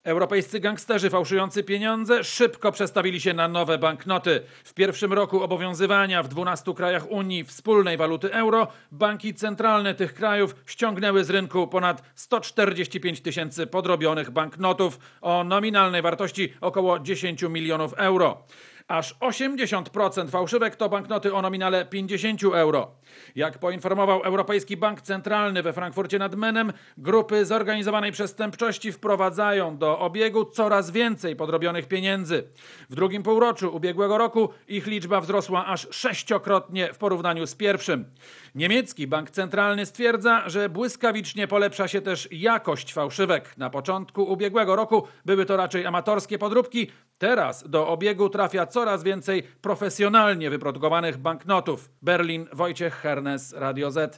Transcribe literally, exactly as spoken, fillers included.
Europejscy gangsterzy fałszujący pieniądze szybko przestawili się na nowe banknoty. W pierwszym roku obowiązywania w dwunastu krajach Unii wspólnej waluty euro banki centralne tych krajów ściągnęły z rynku ponad sto czterdzieści pięć tysięcy podrobionych banknotów o nominalnej wartości około dziesięć milionów euro. Aż osiemdziesiąt procent fałszywek to banknoty o nominale pięćdziesiąt euro. Jak poinformował Europejski Bank Centralny we Frankfurcie nad Menem, grupy zorganizowanej przestępczości wprowadzają do obiegu coraz więcej podrobionych pieniędzy. W drugim półroczu ubiegłego roku ich liczba wzrosła aż sześciokrotnie w porównaniu z pierwszym. Niemiecki Bank Centralny stwierdza, że błyskawicznie polepsza się też jakość fałszywek. Na początku ubiegłego roku były to raczej amatorskie podróbki, teraz do obiegu trafia coraz więcej profesjonalnie wyprodukowanych banknotów. Berlin, Wojciech Hernes, Radio Z.